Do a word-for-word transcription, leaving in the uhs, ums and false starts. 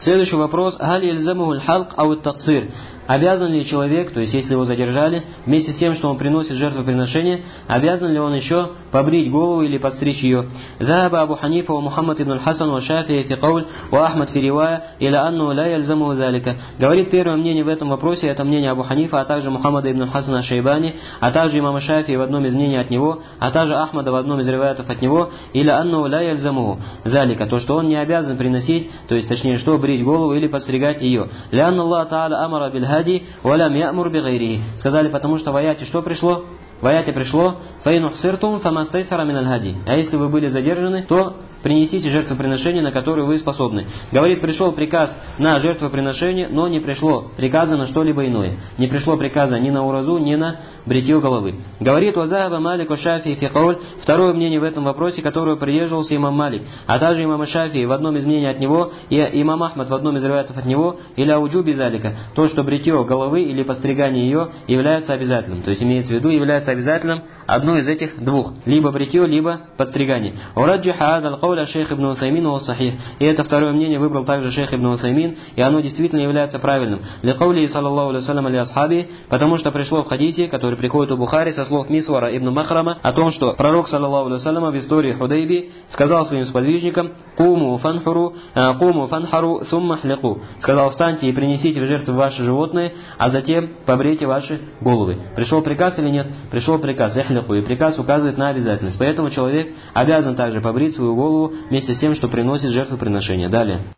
Следующий вопрос. Галь ильзамухуль халк ау таксир. Обязан ли человек, то есть если его задержали, вместе с тем, что он приносит жертвоприношение, обязан ли он еще побрить голову или подстричь ее? Захаба Абу Ханифа, Мухаммад ибн Хасан, ва Шафии фи кауль, ва Ахмад фи ривая, иля анну ля яльзамуху залика. Говорит, первое мнение в этом вопросе, это мнение Абу Ханифа, а также Мухаммада ибн Хасана Шайбани, а также имама Шафии в одном из мнений от него, а также Ахмада в одном из риваятов от него, иля анну ля яльзамуху залика, то, что он не обязан приносить, то есть точнее, что брить голову или подстригать ее. Ля анну Аллах Та'аля амара биль хади, валям ямур бигайрихи. Сказали, потому что в аяте что пришло? В аяте пришло «Фаин ухсиртум фамастайсара миналь хади». А если вы были задержаны, то принесите жертвоприношение, на которое вы способны. Говорит, пришел приказ на жертвоприношение, но не пришло приказа на что-либо иное. Не пришло приказа ни на уразу, ни на бритье головы. Говорит, «Вазахаба Малику Шафии фи кауль». Второе мнение в этом вопросе, которое придерживался имам Малик, а также имам Шафии в одном из мнений от него, и имам Ахмад в одном из риваятов от него, или ауджуби залика, то, что бритье головы или подстригание ее является обязательным. То есть имеется в виду, является обязательным одно из этих двух. Либо бритье, либо подстригание. Шейх ибн Усаймин ва сахих. И это второе мнение выбрал также шейх ибн Усаймин, и оно действительно является правильным. Ликаули саллаллаху алейхи вассалям али асхаби, потому что пришло в хадисе, который приходит у Бухари со слов Мисвара ибн Махрама, о том, что пророк саллаллаху алейхи вассалям в истории Худайби сказал своим сподвижникам: «Куму фанхуру, куму фанхару сумма хлику». Сказал: встаньте и принесите в жертву ваши животные, а затем побрейте ваши головы. Пришел приказ или нет? Пришел приказ, эхлику, и приказ указывает на обязательность. Поэтому человек обязан также побрить свою голову вместе с тем, что приносит жертвоприношение. Далее.